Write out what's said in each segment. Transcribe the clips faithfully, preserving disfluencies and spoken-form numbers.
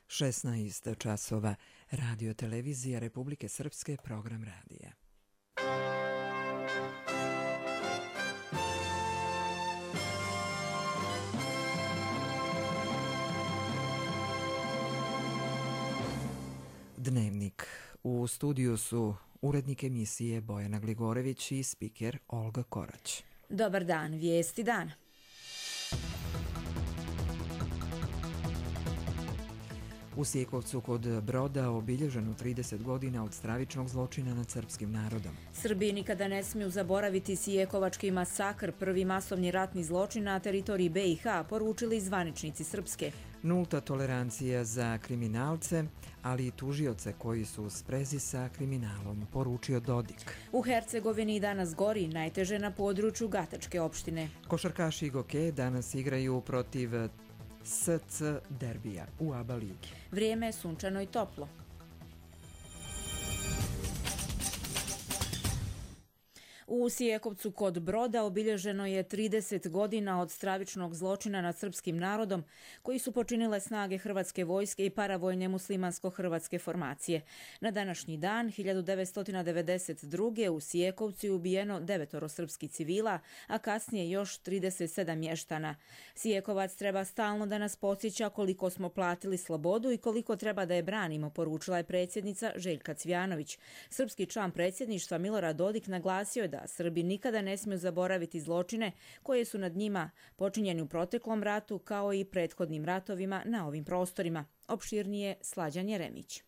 šesnaest časova, Radio Televizija Republike Srpske, program radija. Dnevnik. U studiju su urednik emisije Bojana Gligorević i spiker Olga Korać. Dobar dan, vijesti dana. U Sjekovcu kod Broda obilježeno trideset godina od stravičnog zločina nad srpskim narodom. Srbi nikada ne smiju zaboraviti Sjekovački masakr, prvi masovni ratni zločin na teritoriji B i H, poručili zvaničnici Srpske. Nulta tolerancija za kriminalce, ali i tužioce koji su u sprezi sa kriminalom, poručio Dodik. U Hercegovini danas gori, najteže na području Gatačke opštine. Košarkaši Goke danas igraju protiv S C derbija u A B A ligi. Vrijeme je sunčano i toplo. U Sjekovcu kod Broda obilježeno je trideset godina od stravičnog zločina nad srpskim narodom koji su počinile snage Hrvatske vojske i paravojne muslimansko-hrvatske formacije. Na današnji dan hiljadu devetsto devedeset druge. u Sjekovcu je ubijeno devetoro srpskih civila, a kasnije još trideset sedam mještana. Sjekovac treba stalno da nas podsjeća koliko smo platili slobodu i koliko treba da je branimo, poručila je predsjednica Željka Cvijanović. Srpski član predsjedništva Milorad Dodik naglasio je da Srbi nikada ne smiju zaboraviti zločine koje su nad njima počinjeni u proteklom ratu kao i prethodnim ratovima na ovim prostorima. Opširnije Slađan Jeremić.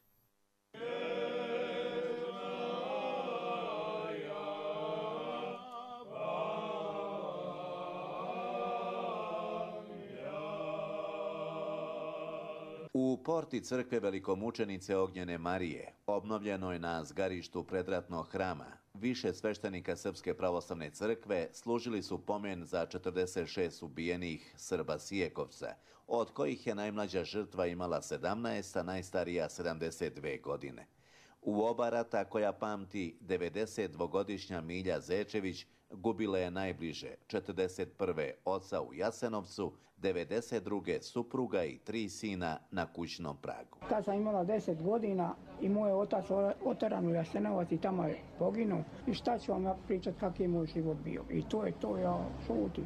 U porti crkve velikomučenice Ognjene Marije, obnovljenoj na zgarištu predratnog hrama, više sveštenika Srpske pravoslavne crkve služili su pomen za četrdeset šest ubijenih Srba Sjekovca, od kojih je najmlađa žrtva imala sedamnaest, a najstarija sedamdeset dve godine. U oba rata koja pamti devedesetdvogodišnja Milja Zečević gubila je najbliže četrdeset prve oca u Jasenovcu, devedeset druge supruga i tri sina na kućnom pragu. Kad sam imala deset godina i moj otac oteran u Jasenovac i tamo je poginuo, i šta ću vam ja pričati kakav je moj život bio. I to je to, ja šutim.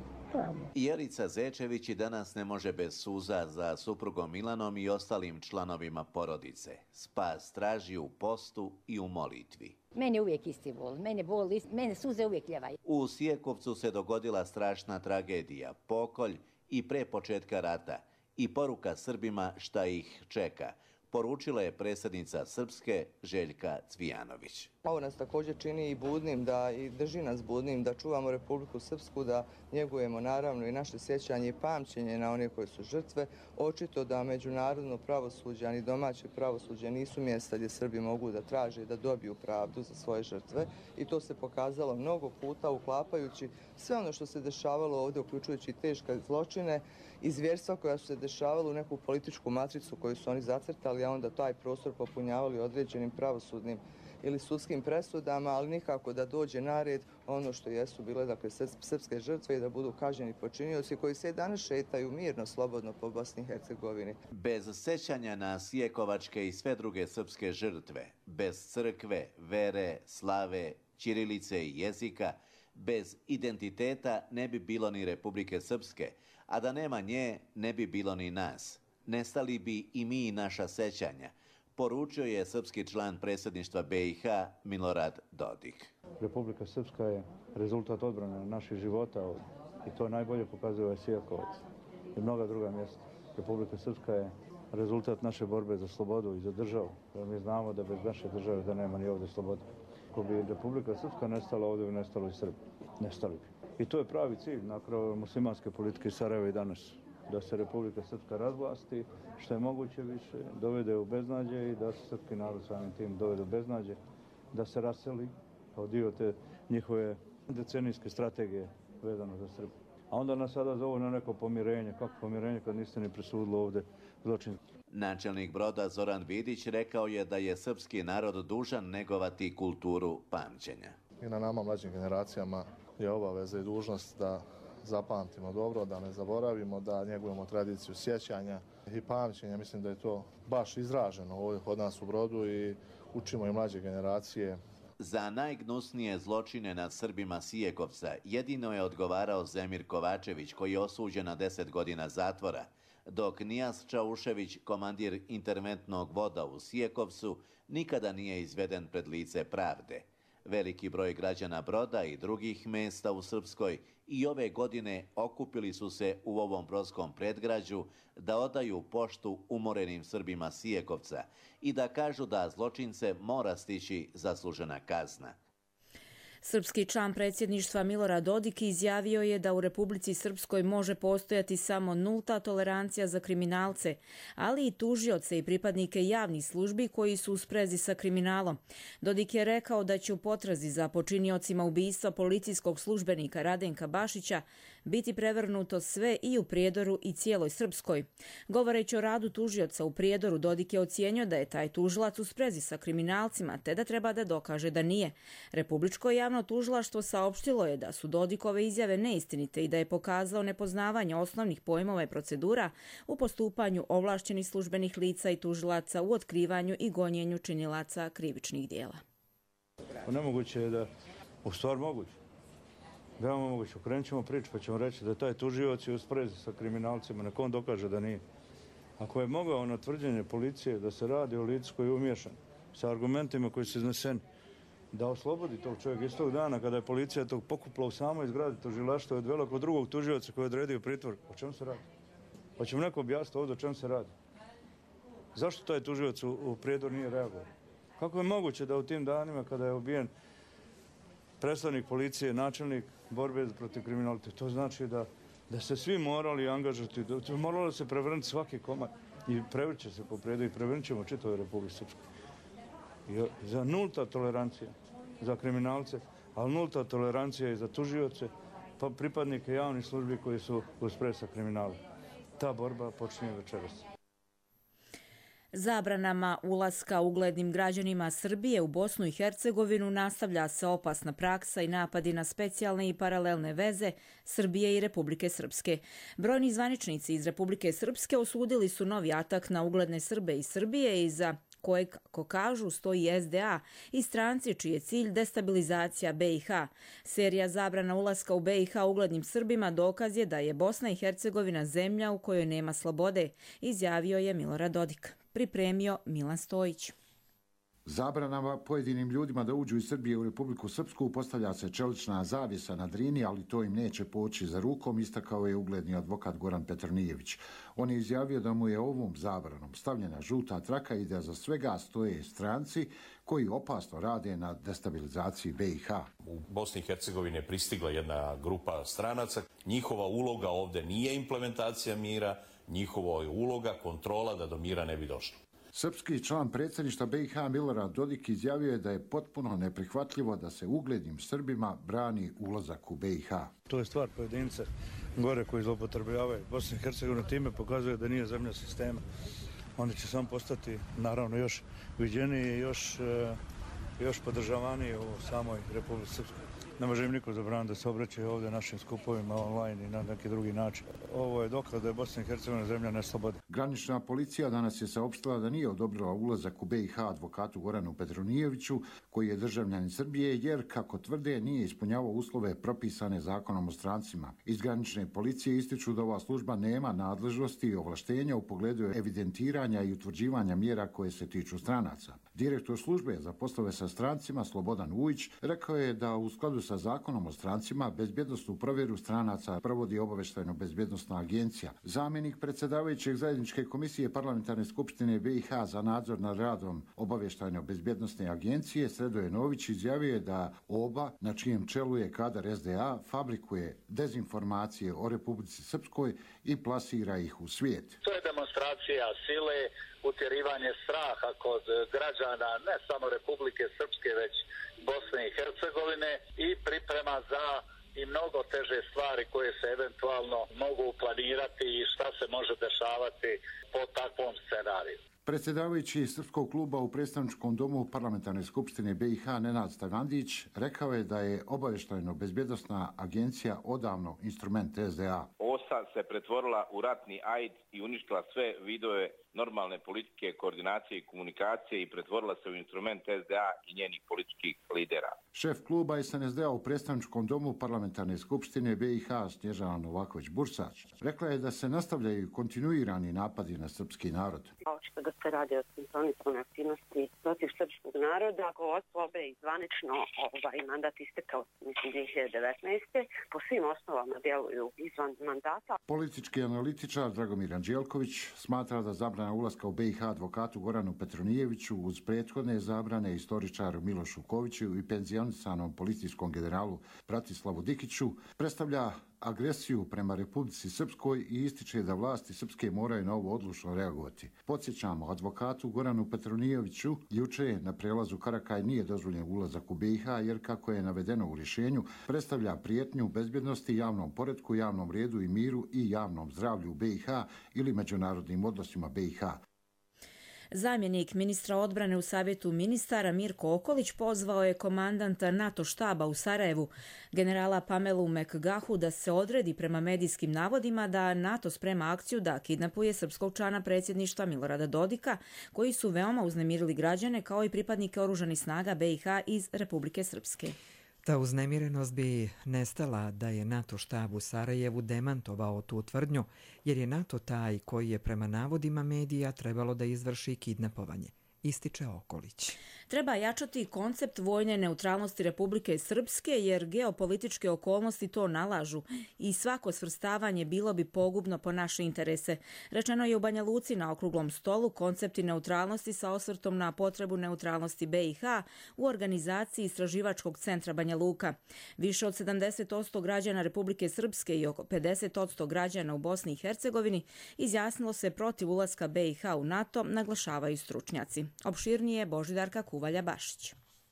Jelica Zečević i danas ne može bez suza za suprugom Milanom i ostalim članovima porodice. Spas traži u postu i u molitvi. Meni je uvijek isti bol, mene, bol, mene suze uvijek ljevaju. U Sjekovcu se dogodila strašna tragedija, pokolj i pre početka rata i poruka Srbima šta ih čeka, poručila je predsjednica Srpske Željka Cvijanović. Ovo nas također čini i budnim, da i drži nas budnim, da čuvamo Republiku Srpsku, da njegujemo naravno i naše sjećanje i pamćenje na one koje su žrtve. Očito da međunarodno pravosuđe, ani domaće pravosuđe nisu mjesta gdje Srbi mogu da traže i da dobiju pravdu za svoje žrtve. I to se pokazalo mnogo puta uklapajući sve ono što se dešavalo ovdje, uključujući teške zločine i zvjerstva koja su se dešavala u neku političku matricu koju su oni zacrtali, a onda taj prostor popunjavali određenim pravosudnim ili sudskim presudama, ali nikako da dođe na red ono što jesu bile, dakle, srpske žrtve i da budu kažnjeni počinioci koji se danas šetaju mirno, slobodno po Bosni i Hercegovini. Bez sećanja na Sjekovačke i sve druge srpske žrtve, bez crkve, vere, slave, ćirilice i jezika, bez identiteta ne bi bilo ni Republike Srpske, a da nema nje ne bi bilo ni nas. Nestali bi i mi i naša sećanja, poručio je srpski član predsjedništva B i H Milorad Dodik. Republika Srpska je rezultat odbrane naših života i to najbolje pokazuje ovaj Sjekovac i mnoga druga mjesta. Republika Srpska je rezultat naše borbe za slobodu i za državu. Mi znamo da bez naše države da nema ni ovdje slobode. Ako bi Republika Srpska nestala, ovdje bi nestalo i Srbi. Nestali bi. I to je pravi cilj nakon muslimanske politike Sarajeva i danas. Da se Republika Srpska razvlasti, što je moguće više, dovede u beznađe i da se srpski narod samim tim dovede u beznađe, da se raseli kao dio te njihove decenijske strategije vezano za Srbiju. A onda nas sada zovu na neko pomirenje. Kako pomirenje kad niste ni presudili ovdje zločin? Načelnik Broda Zoran Vidić rekao je da je srpski narod dužan negovati kulturu pamćenja. I na nama, mlađim generacijama, je obaveza i dužnost da zapamtimo dobro, da ne zaboravimo, da njegujemo tradiciju sjećanja i pamćenja. Mislim da je to baš izraženo ovdje kod nas u Brodu i učimo i mlađe generacije. Za najgnusnije zločine nad Srbima Sijekovca jedino je odgovarao Zemir Kovačević, koji je osuđen na deset godina zatvora, dok Nijas Čaušević, komandir interventnog voda u Sijekovcu, nikada nije izveden pred lice pravde. Veliki broj građana Broda i drugih mjesta u Srpskoj i ove godine okupili su se u ovom brodskom predgrađu da odaju poštu umorenim Srbima Sijekovca i da kažu da zločince mora stići zaslužena kazna. Srpski član predsjedništva Milorad Dodik izjavio je da u Republici Srpskoj može postojati samo nulta tolerancija za kriminalce, ali i tužioce i pripadnike javnih službi koji su u sprezi sa kriminalom. Dodik je rekao da će u potrazi za počiniocima ubistva policijskog službenika Radenka Bašića biti prevrnuto sve i u Prijedoru i cijeloj Srpskoj. Govoreći o radu tužioca u Prijedoru, Dodik je ocijenio da je taj tužilac u sprezi sa kriminalcima, te da treba da dokaže da nije. Republičko javno tužilaštvo saopštilo je da su Dodikove izjave neistinite i da je pokazao nepoznavanje osnovnih pojmova i procedura u postupanju ovlašćenih službenih lica i tužilaca u otkrivanju i gonjenju činilaca krivičnih dijela. Nemoguće je da, u stvar moguće, veoma moguće, okrenut ćemo priču pa ćemo reći da taj tužioc je u sprezi sa kriminalcima, nek on dokaže da nije. Ako je mogao na tvrđenje policije da se radi o licu koji je umiješan, sa argumentima koji su izneseni, da oslobodi tog čovjeka istog dana kada je policija tog pokupila u samoj zgradi tužilaštva i odvela kod drugog tužioca koji je odredio pritvor. O čemu se radi? Pa ćemo neko objasniti ovdje o čemu se radi. Zašto taj tužioc u, u Prijedor nije reagovao? Kako je moguće da u tim danima kada je ubijen predstavnik policije, načelnik borbe protiv kriminaliteta, to znači da, da se svi morali angažati, da moralo se prevrnuti svaki komad i prevrće se po Prijedoru i prevrnut ćemo čitavoj Republici Srpskoj. I za nulta tolerancija za kriminalce, ali nulta tolerancija i za tužioce, pa pripadnike javnih službi koji su u sprezi sa kriminalom. Ta borba počinje večeras. Zabranama ulaska uglednim građanima Srbije u Bosnu i Hercegovinu nastavlja se opasna praksa i napadi na specijalne i paralelne veze Srbije i Republike Srpske. Brojni zvaničnici iz Republike Srpske osudili su novi atak na ugledne Srbe iz Srbije i za koje, kako kažu, stoji S D A i stranci čiji je cilj destabilizacija B i H. Serija zabrana ulaska u B i H uglednim Srbima dokaz je da je Bosna i Hercegovina zemlja u kojoj nema slobode, izjavio je Milorad Dodik. Pripremio Milan Stojić. Zabranama pojedinim ljudima da uđu iz Srbije u Republiku Srpsku postavlja se čelična zavjesa na Drini, ali to im neće poći za rukom, istakao je ugledni advokat Goran Petronijević. On je izjavio da mu je ovom zabranom stavljena žuta traka i da za svega stoje stranci koji opasno rade na destabilizaciji B i H. U Bosni i Hercegovini je pristigla jedna grupa stranaca. Njihova uloga ovdje nije implementacija mira, njihova je uloga kontrola da do mira ne bi došlo. Srpski član predsjedništva B i H Milorad Dodik izjavio je da je potpuno neprihvatljivo da se uglednim Srbima brani ulazak u B i H. To je stvar pojedinca gore koji zloupotrebljavaju Bosnu i Hercegovinu, time pokazuje da nije zemlja sistema. Oni će samo postati naravno još viđeniji i još, još podržavaniji u samoj Republici Srpskoj. Ne može im niko zabraniti da se obraćaju ovdje našim skupovima online i na neki drugi način. Ovo je dokaz da je Bosna i Hercegovina zemlja neslobode. Granična policija danas je saopštila da nije odobrila ulazak u B i H advokatu Goranu Petronijeviću, koji je državljanin Srbije, jer, kako tvrde, nije ispunjavao uslove propisane zakonom o strancima. Iz granične policije ističu da ova služba nema nadležnosti i ovlaštenja u pogledu evidentiranja i utvrđivanja mjera koje se tiču stranaca. Direktor službe za poslove sa strancima Slobodan Vujić rekao je da u skladu sa zakonom o strancima bezbjednosnu provjeru stranaca provodi obavještajno-bezbjednosna agencija. Zamjenik predsjedavajućeg zajedničke komisije parlamentarne skupštine B i H za nadzor nad radom obavještajno-bezbjednosne agencije Sredoje Nović izjavio je da oba, na čijem čelu je kadar S D A, fabrikuje dezinformacije o Republici Srpskoj i plasira ih u svijet. To je demonstracija sile, utjerivanje straha kod građana ne samo Republike Srpske, već Bosne i Hercegovine i priprema za i mnogo teže stvari koje se eventualno mogu planirati i šta se može dešavati po takvom scenariju. Predsjedavajući Srpskog kluba u predstavničkom domu Parlamentarne skupštine B i H Nenad Stagandić rekao je da je obavještajno-bezbjednosna agencija odavno instrument S D A. O S A se pretvorila u ratni ajd i uništila sve vidove normalne politike, koordinacije i komunikacije i pretvorila se u instrument S D A i njenih političkih lidera. Šef kluba S N S D-a u predstavničkom domu Parlamentarne skupštine B i H Snježana Novaković-Bursač rekla je da se nastavljaju kontinuirani napadi na srpski narod. Očito da se radi o sinhroničnoj aktivnosti protiv srpskog naroda. Ako osobe i zvanično ovaj mandat istekao, mislim, dvije hiljade devetnaeste. Po svim osnovama djeluju izvan mandata. Politički analitičar Dragomir Anđelković smatra da zabrana ulaska u B i H advokatu Goranu Petronijeviću uz prethodne zabrane istoričaru Milošu Koviću i penzionisanom policijskom generalu Bratislavu Dikiću predstavlja agresiju prema Republici Srpskoj i ističe da vlasti srpske moraju na ovo odlučno reagovati. Podsjećamo, advokatu Goranu Petronijeviću juče na prelazu Karakaj nije dozvoljen ulazak u B i H jer, kako je navedeno u rješenju, predstavlja prijetnju bezbjednosti, javnom poretku, javnom redu i miru i javnom zdravlju u B i H ili međunarodnim odnosima B i H. Zamjenik ministra odbrane u Savjetu ministara Mirko Okolić pozvao je komandanta NATO štaba u Sarajevu, generala Pamelu Mekgahu, da se odredi prema medijskim navodima da NATO sprema akciju da kidnapuje srpskog člana predsjedništva Milorada Dodika, koji su veoma uznemirili građane kao i pripadnike oružanih snaga B i H iz Republike Srpske. Ta uznemirenost bi nestala da je NATO štab u Sarajevu demantovao tu tvrdnju, jer je NATO taj koji je prema navodima medija trebalo da izvrši kidnapovanje, ističe Okolić. Treba jačati koncept vojne neutralnosti Republike Srpske jer geopolitičke okolnosti to nalažu i svako svrstavanje bilo bi pogubno po naše interese. Rečeno je u Banja Luci na okruglom stolu koncepti neutralnosti sa osvrtom na potrebu neutralnosti B i H u organizaciji Istraživačkog centra Banja Luka. Više od sedamdeset posto građana Republike Srpske i oko pedeset posto građana u Bosni i Hercegovini izjasnilo se protiv ulaska B i H u NATO, naglašavaju stručnjaci. Opširnije Božidarka Kuvalja-Bašić.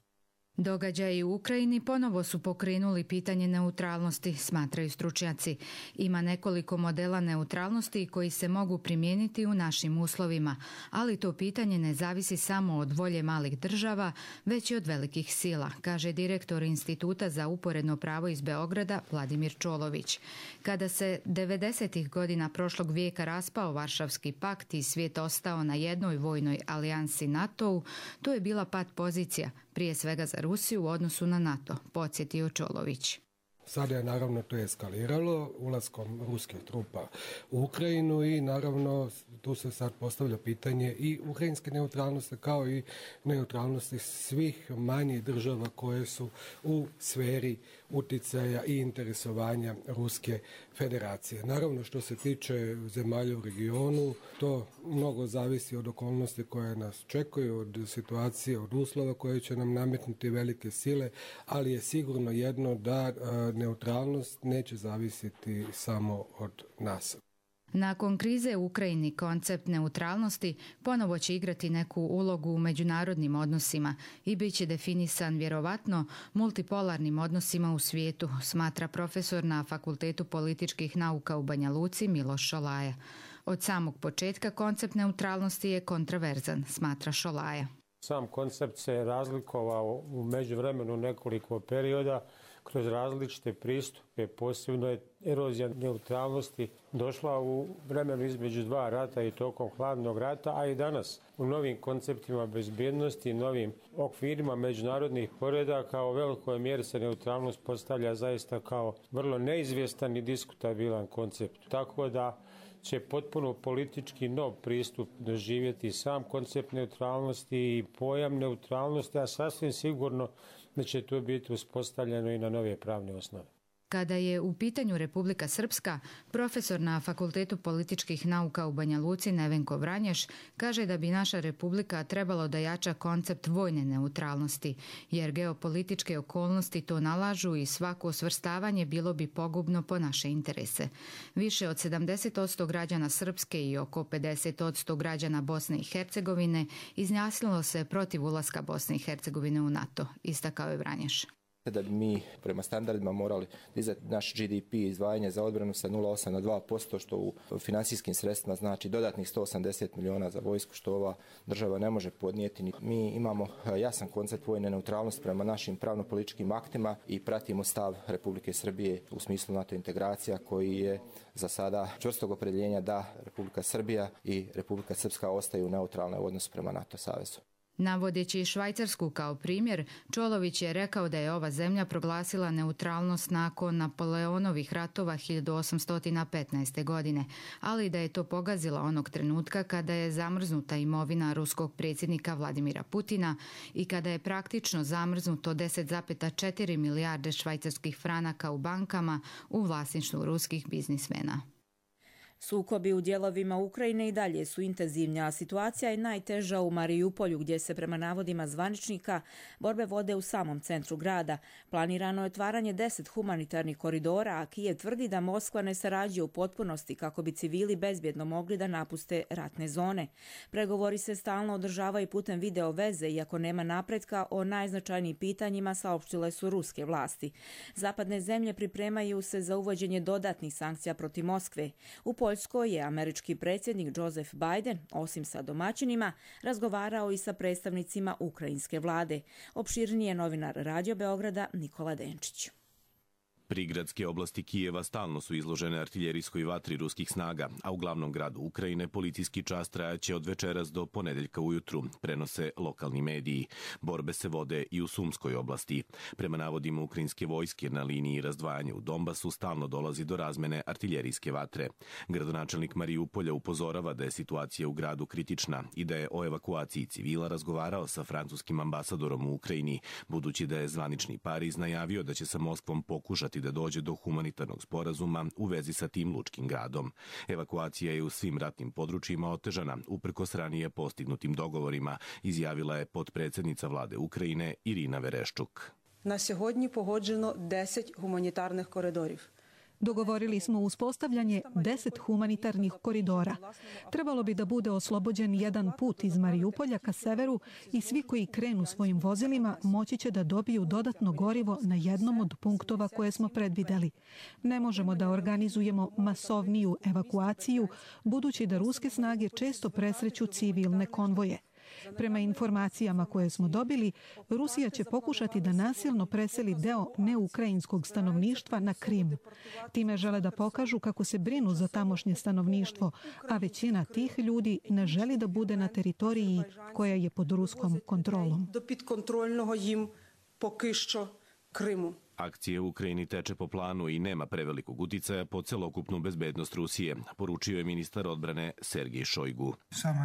Događaji u Ukrajini ponovo su pokrenuli pitanje neutralnosti, smatraju stručnjaci. Ima nekoliko modela neutralnosti koji se mogu primijeniti u našim uslovima, ali to pitanje ne zavisi samo od volje malih država, već i od velikih sila, kaže direktor Instituta za uporedno pravo iz Beograda Vladimir Čolović. Kada se devedesetih godina prošlog vijeka raspao Varšavski pakt i svijet ostao na jednoj vojnoj alijansi NATO-u, to je bila pat pozicija, prije svega za Rusiju u odnosu na NATO, podsjetio Čolović. Sada je naravno to eskaliralo ulaskom ruskih trupa u Ukrajinu i naravno tu se sad postavlja pitanje i ukrajinske neutralnosti kao i neutralnosti svih manjih država koje su u sferi uticaja i interesovanja Ruske federacije. Naravno, što se tiče zemalja u regionu, to mnogo zavisi od okolnosti koje nas čekaju, od situacije, od uslova koje će nam nametnuti velike sile, ali je sigurno jedno da neutralnost neće zavisiti samo od nas. Nakon krize u Ukrajini koncept neutralnosti ponovo će igrati neku ulogu u međunarodnim odnosima i bit će definisan vjerovatno multipolarnim odnosima u svijetu, smatra profesor na Fakultetu političkih nauka u Banja Luci Miloš Šolaja. Od samog početka koncept neutralnosti je kontroverzan, smatra Šolaja. Sam koncept se razlikovao u međuvremenu nekoliko perioda kroz različite pristupe, posebno je erozija neutralnosti došla u vremenu između dva rata i tokom hladnog rata, a i danas u novim konceptima bezbjednosti i novim okvirima međunarodnih poredaka u velikoj mjeri se neutralnost postavlja zaista kao vrlo neizvjestan i diskutabilan koncept. Tako da će potpuno politički nov pristup doživjeti sam koncept neutralnosti i pojam neutralnosti, a sasvim sigurno da će to biti uspostavljeno i na nove pravne osnove. Kada je u pitanju Republika Srpska, profesor na Fakultetu političkih nauka u Banja Luci Nevenko Vranješ kaže da bi naša republika trebalo da jača koncept vojne neutralnosti, jer geopolitičke okolnosti to nalažu i svako svrstavanje bilo bi pogubno po naše interese. Više od sedamdeset posto građana Srpske i oko pedeset posto građana Bosne i Hercegovine izjasnilo se protiv ulaska Bosne i Hercegovine u NATO, istakao je Vranješ. Da bi mi prema standardima morali dizati naš G D P izdvajanje za odbranu sa nula zarez osam na dva posto, što u finansijskim sredstvima znači dodatnih sto osamdeset miliona za vojsku, što ova država ne može podnijeti. Mi imamo jasan koncept vojne neutralnosti prema našim pravno-političkim aktima i pratimo stav Republike Srbije u smislu NATO integracija, koji je za sada čvrstog opredjeljenja da Republika Srbija i Republika Srpska ostaju neutralne u odnosu prema NATO savezu. Navodeći Švajcarsku kao primjer, Čolović je rekao da je ova zemlja proglasila neutralnost nakon Napoleonovih ratova hiljadu osamsto petnaeste. godine, ali da je to pogazila onog trenutka kada je zamrznuta imovina ruskog predsjednika Vladimira Putina i kada je praktično zamrznuto deset zarez četiri milijarde švajcarskih franaka u bankama u vlasništvu ruskih biznismena. Sukobi u dijelovima Ukrajine i dalje su intenzivni, a situacija je najteža u Marijupolju, gdje se prema navodima zvaničnika borbe vode u samom centru grada. Planirano je otvaranje deset humanitarnih koridora, a Kijev tvrdi da Moskva ne sarađuje u potpunosti kako bi civili bezbjedno mogli da napuste ratne zone. Pregovori se stalno održavaju putem video veze, iako nema napretka o najznačajnijim pitanjima, saopštile su ruske vlasti. Zapadne zemlje pripremaju se za uvođenje dodatnih sankcija protiv Moskve. U Poljskoj je američki predsjednik Joseph Biden, osim sa domaćinima, razgovarao i sa predstavnicima ukrajinske vlade. Opširnije novinar Radio Beograda Nikola Denčić. Prigradske oblasti Kijeva stalno su izložene artiljerijskoj vatri ruskih snaga, a u glavnom gradu Ukrajine policijski čas trajaće od večeras do ponedeljka ujutru, prenose lokalni mediji. Borbe se vode i u Sumskoj oblasti. Prema navodima ukrajinske vojske na liniji razdvajanja u Donbasu stalno dolazi do razmene artiljerijske vatre. Gradonačelnik Marijupolja upozorava da je situacija u gradu kritična i da je o evakuaciji civila razgovarao sa francuskim ambasadorom u Ukrajini, budući da je zvanični Pariz najavio da će sa Moskvom pokušati da dođe do humanitarnog sporazuma u vezi sa tim lučkim gradom. Evakuacija je u svim ratnim područjima otežana, uprkos ranije postignutim dogovorima, izjavila je potpredsjednica vlade Ukrajine Irina Vereščuk. Na sьогодні погоджено deset humanitarnih koridorів. Dogovorili smo uspostavljanje deset humanitarnih koridora. Trebalo bi da bude oslobođen jedan put iz Marijupolja ka severu i svi koji krenu svojim vozilima moći će da dobiju dodatno gorivo na jednom od punktova koje smo predvideli. Ne možemo da organizujemo masovniju evakuaciju, budući da ruske snage često presreću civilne konvoje. Prema informacijama koje smo dobili, Rusija će pokušati da nasilno preseli deo neukrajinskog stanovništva na Krim. Time žele da pokažu kako se brinu za tamošnje stanovništvo, a većina tih ljudi ne želi da bude na teritoriji koja je pod ruskom kontrolom. Do підконтрольного їм поки що Криму. Akcija u Ukrajini teče po planu i nema prevelikog uticaja po celokupnu bezbednost Rusije, poručio je ministar odbrane Sergej Šojgu.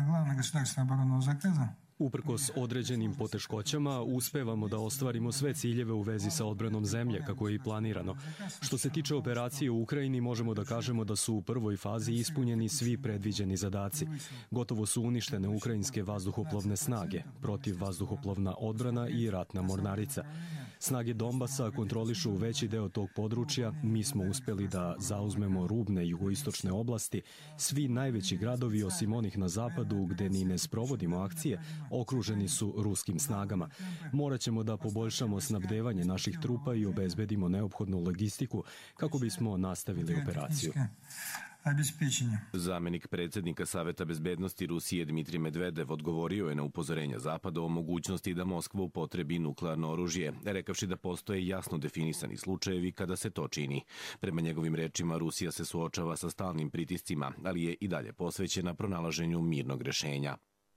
Uprkos određenim poteškoćama, uspevamo da ostvarimo sve ciljeve u vezi sa odbranom zemlje, kako je i planirano. Što se tiče operacije u Ukrajini, možemo da kažemo da su u prvoj fazi ispunjeni svi predviđeni zadaci. Gotovo su uništene ukrajinske vazduhoplovne snage, protivvazduhoplovna odbrana i ratna mornarica. Snage Donbasa kontrolišu veći deo tog područja, mi smo uspeli da zauzmemo rubne jugoistočne oblasti, svi najveći gradovi osim onih na zapadu gde ni ne sprovodimo akcije, okruženi su ruskim snagama. Morat ćemo da poboljšamo snabdevanje naših trupa i obezbedimo neophodnu logistiku kako bismo nastavili operaciju. Zamenik predsjednika Saveta bezbednosti Rusije Dmitrij Medvedev odgovorio je na upozorenja Zapada o mogućnosti da Moskva upotrebi nuklearno oružje, rekavši da postoje jasno definisani slučajevi kada se to čini. Prema njegovim rečima, Rusija se suočava sa stalnim pritiscima, ali je i dalje posvećena pronalaženju mirnog rešenja.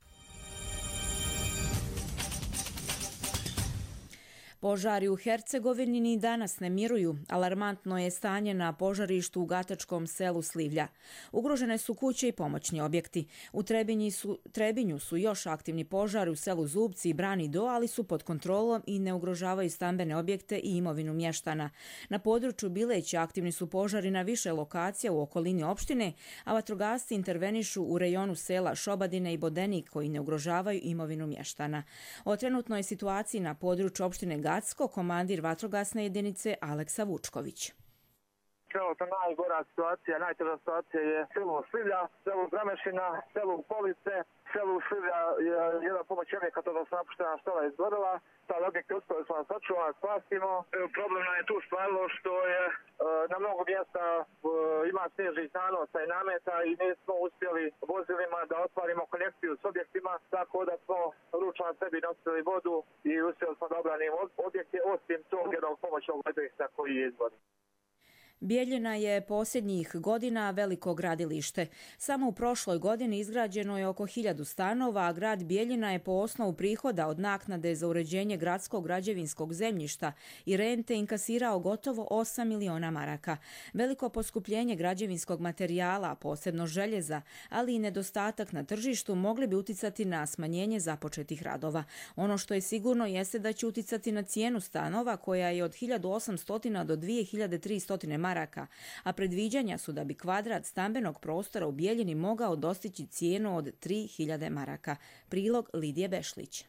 Požari u Hercegovini ni danas ne miruju. Alarmantno je stanje na požarištu u gatačkom selu Slivlja. Ugrožene su kuće i pomoćni objekti. U Trebinji su, Trebinju su još aktivni požari u selu Zubci i Brani Do, ali su pod kontrolom i ne ugrožavaju stambene objekte i imovinu mještana. Na području Bileća aktivni su požari na više lokacija u okolini opštine, a vatrogasci intervenišu u rejonu sela Šobadine i Bodenik koji ne ugrožavaju imovinu mještana. O trenutnoj situaciji na području opštine Gacko, komandir vatrogasne jedinice Aleksa Vučković. Trenutno najgora situacija, najteža situacija je selo Slivlja, selo Gramešina, selo Police, selo Slivlja je jedan pomoć objekata da se napuštena štola izgorila. Sad objekte uspjeli smo da sačuvamo, spasimo. Problem nam je tu stvarno što je na mnogo mjesta ima snežnih nanosa i nameta i nismo uspjeli vozilima da otvarimo konekciju s objektima, tako da smo ručno na sebi nosili vodu i uspjeli smo da obranimo objekte osim tog jednog pomoćnog objekta koji je izgoren. Bijeljina je posljednjih godina veliko gradilište. Samo u prošloj godini izgrađeno je oko hiljadu stanova, a grad Bijeljina je po osnovu prihoda od naknade za uređenje gradskog građevinskog zemljišta i rente inkasirao gotovo osam miliona maraka. Veliko poskupljenje građevinskog materijala, posebno željeza, ali i nedostatak na tržištu mogli bi uticati na smanjenje započetih radova. Ono što je sigurno jeste da će uticati na cijenu stanova koja je od hiljadu osamsto do dvije hiljade tristo maraka. Maraka, a predviđanja su da bi kvadrat stambenog prostora u Bijeljini mogao dostići cijenu od tri hiljade maraka. Prilog Lidije Bešlić.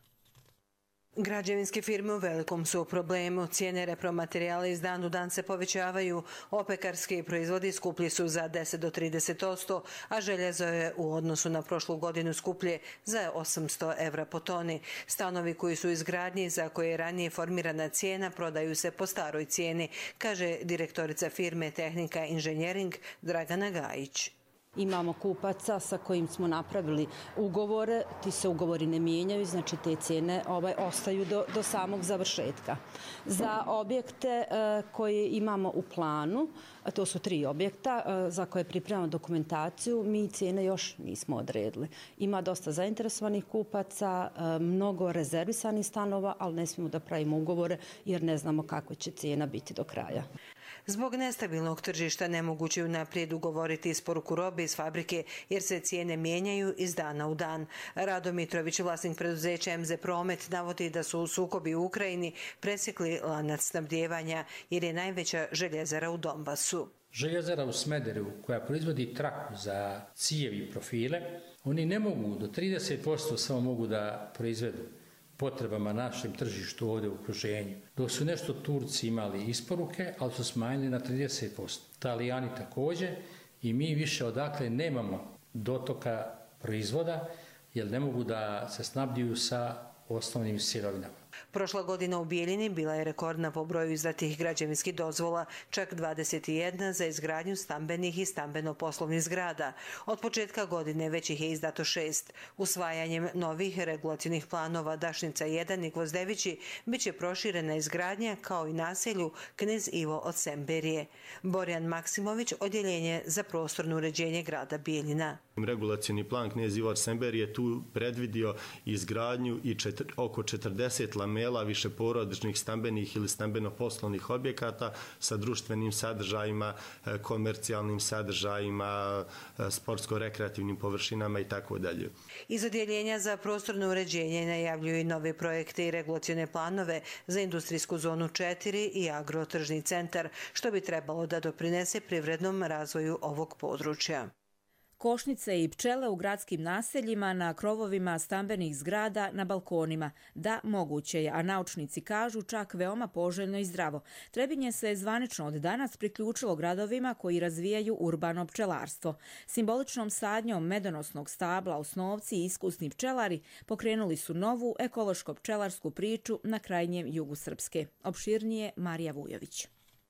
Građevinske firme u velikom su problemu. Cijene repromaterijala iz dan u dan se povećavaju. Opekarski proizvodi skuplji su za deset do trideset posto, a željezo je u odnosu na prošlu godinu skuplje za osamsto evra po toni. Stanovi koji su izgradnji za koje je ranije formirana cijena prodaju se po staroj cijeni, kaže direktorica firme Tehnika Inženjering Dragana Gajić. Imamo kupaca sa kojim smo napravili ugovore, ti se ugovori ne mijenjaju, znači te cijene ovaj, ostaju do, do samog završetka. Za objekte e, koje imamo u planu, a to su tri objekta e, za koje pripremamo dokumentaciju, mi cijene još nismo odredili. Ima dosta zainteresovanih kupaca, e, mnogo rezervisanih stanova, ali ne smijemo da pravimo ugovore jer ne znamo kako će cijena biti do kraja. Zbog nestabilnog tržišta nemoguće je unaprijed ugovoriti isporuku robe iz fabrike jer se cijene mijenjaju iz dana u dan. Rado Mitrović, vlasnik preduzeća M Z Promet, navodi da su u sukobi u Ukrajini presjekli lanac snabdijevanja jer je najveća željezara u Donbasu. Željezara u Smederevu koja proizvodi traku za cijevi i profile, oni ne mogu do trideset posto samo mogu da proizvedu potrebama našem tržištu ovdje u okruženju. Dok su nešto Turci imali isporuke, ali su smanjili na trideset posto. Italijani također i mi više odakle nemamo dotoka proizvoda jer ne mogu da se snabdiju sa osnovnim sirovinama. Prošla godina u Bijeljini bila je rekordna po broju izdatih građevinskih dozvola, čak dvadeset jedan za izgradnju stambenih i stambeno-poslovnih zgrada. Od početka godine već ih je izdato šest. Usvajanjem novih regulativnih planova Dašnica jedan i Gvozdevići bit će proširena izgradnja kao i naselju Knez Ivo od Semberije. Borjan Maksimović, Odjeljenje za prostorno uređenje grada Bijeljina. Regulacijni plan Knez Ivo od Semberije je tu predvidio izgradnju i četiri, oko četrdeset lamela višeporodičnih stambenih ili stambeno-poslovnih objekata sa društvenim sadržajima, komercijalnim sadržajima, sportsko-rekreativnim površinama i tako dalje. Iz Odjeljenja za prostorno uređenje najavljuju i nove projekte i regulacijne planove za industrijsku zonu četiri i agrotržni centar, što bi trebalo da doprinese privrednom razvoju ovog područja. Košnice i pčele u gradskim naseljima, na krovovima stambenih zgrada, na balkonima. Da, moguće je, a naučnici kažu čak veoma poželjno i zdravo. Trebinje se zvanično od danas priključilo gradovima koji razvijaju urbano pčelarstvo. Simboličnom sadnjom medonosnog stabla osnovci i iskusni pčelari pokrenuli su novu ekološko-pčelarsku priču na krajnjem jugu Srpske. Opširnije Marija Vujović.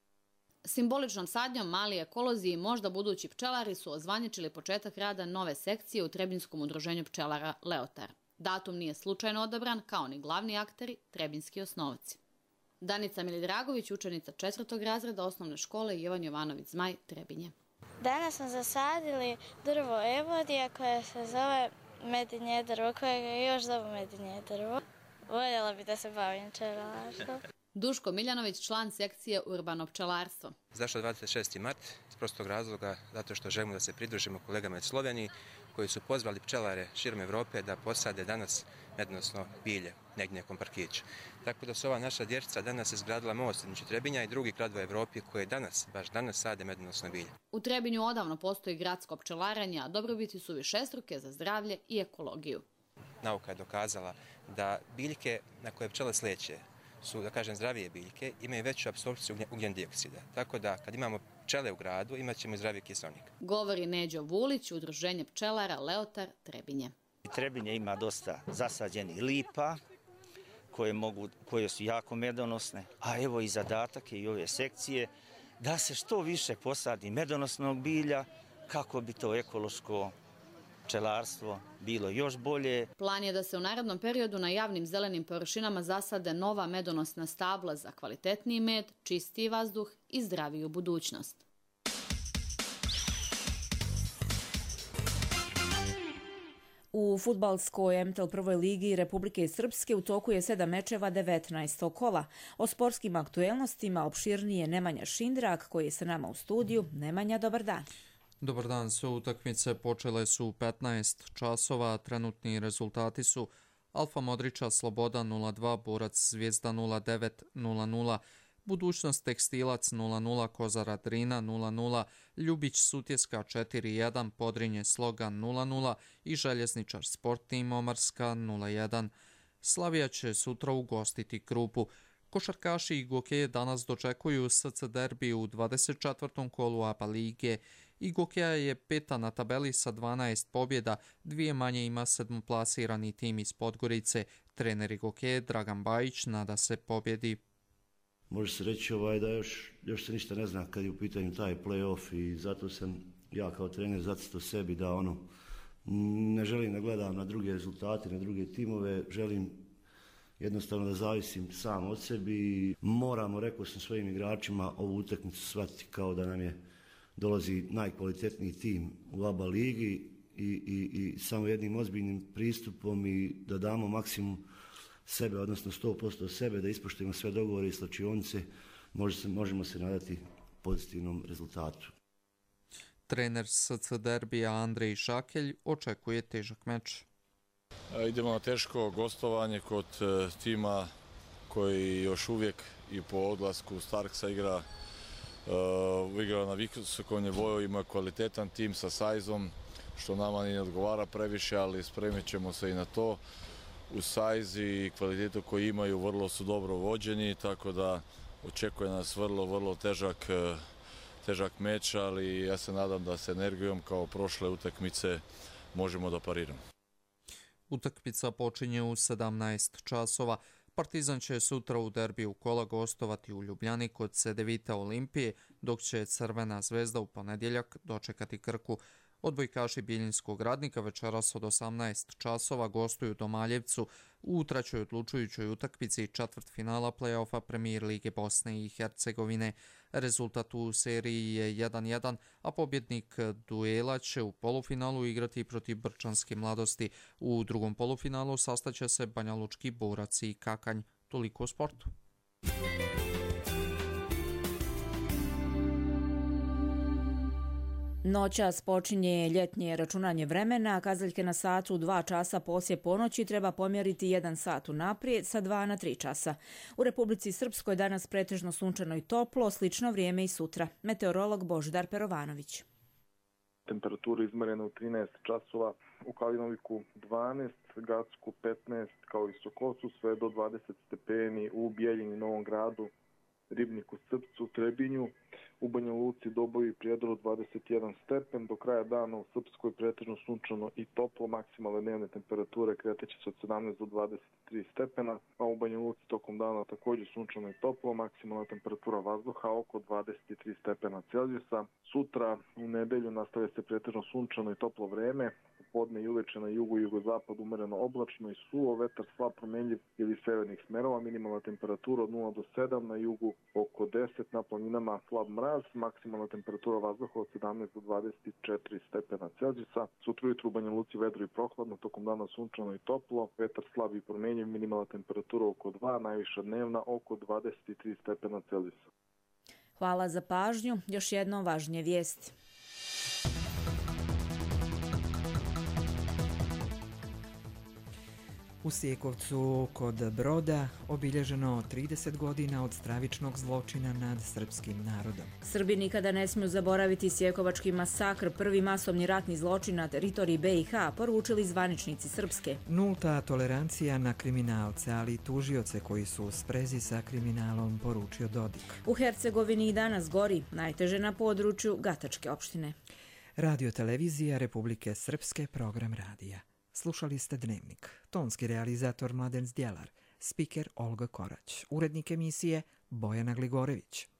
Simboličnom sadnjom mali ekolozi i možda budući pčelari su ozvaničili početak rada nove sekcije u Trebinskom udruženju pčelara Leotar. Datum nije slučajno odabran, kao ni glavni akteri, trebinski osnovci. Danica Milidragović, učenica četvrtog razreda osnovne škole Jovan Jovanović Zmaj, Trebinje. Danas smo zasadili drvo evodija koje se zove medinje drvo, koje ga još zove medinje drvo. Voljela bi da se bavim pčelarstvom. Duško Miljanović, član sekcije Urbano pčelarstvo. Zašto dvadeset šesti mart? Iz prostog razloga, zato što želimo da se pridružimo kolegama iz Slovenije koji su pozvali pčelare širom Evrope da posade danas medonosno bilje negdje nekom parkiću. Tako da su ova naša dječica danas izgradila most između Trebinja i drugih gradova u Evropi koje danas, baš danas sade medonosno bilje. U Trebinju odavno postoji gradsko pčelarenje, a dobrobiti su višestruke za zdravlje i ekologiju. Nauka je dokazala da biljke na koje pčele sleće su, da kažem, zdravije biljke, imaju veću apsorpciju ugljen dioksida. Tako da kad imamo pčele u gradu, imat ćemo i zdravi kiseonik. Govori Neđo Vulić, Udruženje pčelara Leotar Trebinje. Trebinje ima dosta zasađenih lipa koje, mogu, koje su jako medonosne, a evo i zadatak je i ove sekcije da se što više posadi medonosnog bilja kako bi to ekološko pčelarstvo bilo još bolje. Plan je da se u narednom periodu na javnim zelenim površinama zasade nova medonosna stabla za kvalitetniji med, čistiji vazduh i zdraviju budućnost. U fudbalskoj M T L prvoj ligi Republike Srpske u toku je sedam mečeva devetnaestog kola. O sportskim aktuelnostima opširnije Nemanja Šindrak koji je sa nama u studiju. Nemanja, dobar dan. Dobar dan, sve utakmice počele su u petnaest časova, trenutni rezultati su Alfa Modrića Sloboda nula dva, Borac Zvijezda nula devet, nula nula, Budućnost Tekstilac nula nula, Kozara Drina nula nula, Ljubić Sutjeska četiri jedan, Podrinje Slogan nula nula i Željezničar Sport Tim Omarska nula jedan. Slavija će sutra ugostiti Krupu. Košarkaši i Gokeje danas dočekuju S C derbi u dvadeset četvrtom kolu A B A lige. I Gokeja je peta na tabeli sa dvanaest pobjeda, dvije manje ima sedmoplasirani tim iz Podgorice. Trener Gokeje Dragan Bajić nada se pobjedi. Može se reći ovaj, da još, još se ništa ne zna kad je u pitanju taj play-off i zato sam ja kao trener zacrtao sebi da ono, ne želim da gledam na druge rezultate, na druge timove, želim jednostavno da zavisim sam od sebi i moramo, rekao sam svojim igračima, ovu utakmicu shvatiti kao da nam je dolazi najkvalitetniji tim u A B A ligi i, i, i samo jednim ozbiljnim pristupom i da damo maksimum sebe, odnosno sto posto sebe, da ispoštujemo sve dogovore i slačionice, može se, možemo se nadati pozitivnom rezultatu. Trener S C derbija Andrej Šakelj očekuje težak meč. Idemo na teško gostovanje kod tima koji još uvijek i po odlasku Starksa igra, uh, igra na visokom nivou, ima kvalitetan tim sa sajzom, što nama ne odgovara previše, ali spremit ćemo se i na to. U sajzi i kvalitetu koji imaju vrlo su dobro vođeni, tako da očekuje nas vrlo, vrlo težak, težak meč, ali ja se nadam da se energijom kao prošle utakmice možemo da pariramo. Utakmica počinje u sedamnaest časova. Partizan će sutra u derbiju kola gostovati u Ljubljani kod Cedevita Olimpije, dok će Crvena zvezda u ponedjeljak dočekati Krku. Odbojkaši Bijeljinskog Radnika večeras od osamnaest časova gostuju Domaljevcu u trećoj odlučujućoj utakmici četvrtfinala play-offa Premier lige Bosne i Hercegovine. Rezultat u seriji je jedan jedan, a pobjednik duela će u polufinalu igrati protiv Brčanske Mladosti. U drugom polufinalu sastaće se Banjalučki Borac i Kakanj. Toliko o sportu. Noćas počinje ljetnje računanje vremena, kazaljke na satu dva časa poslije ponoći treba pomjeriti jedan sat unaprijed sa dva na tri časa. U Republici Srpskoj danas pretežno sunčano i toplo, slično vrijeme i sutra. Meteorolog Božidar Perovanović. Temperatura izmjerena u trinaest časova, u Kalinoviku dvanaest, Gacku petnaest, kao i Sokocu sve do dvadeset stepeni, u Bijeljini, Novom Gradu, Ribniku, Srpcu, Trebinju, u Banja Luci, Doboju i Prijedoru dvadeset jedan stepen, do kraja dana u Srpskoj pretežno sunčano i toplo, maksimalne dnevne temperature kreteće se od sedamnaest do dvadeset tri stepena, a u Banja Luci tokom dana također sunčano i toplo, maksimalna temperatura vazduha oko dvadeset tri stepena Celzijusa. Sutra u nedelju nastavlja se pretežno sunčano i toplo vreme, podne i uveče na jugu i jugozapadu umereno oblačno i suvo, vetar slab promenljiv ili severnih smerova, minimalna temperatura od nula do sedam, na jugu oko deset, na planinama slab mraz, maksimalna temperatura vazduha od sedamnaest do dvadeset četiri stepena Celzijusa. Sutra ujutru u Banja Luci vedro i prohladno, tokom dana sunčano i toplo, vetar slab i promenljiv, minimalna temperatura oko dva, najviša dnevna oko dvadeset tri stepena Celzijusa. Hvala za pažnju. Još jednom važnije vijesti. U Sjekovcu kod Broda obilježeno trideset godina od stravičnog zločina nad srpskim narodom. Srbi nikada ne smiju zaboraviti sjekovački masakr, prvi masovni ratni zločin na teritoriji B i H, poručili zvaničnici Srpske. Nulta tolerancija na kriminalce, ali i tužioce koji su u sprezi sa kriminalom, poručio Dodik. U Hercegovini i danas gori, najteže na području Gatačke opštine. Radio televizija Republike Srpske, program radija. Slušali ste Dnevnik. Tonski realizator Mladen Zdjelar, spiker Olga Korać, urednik emisije Bojana Gligorević.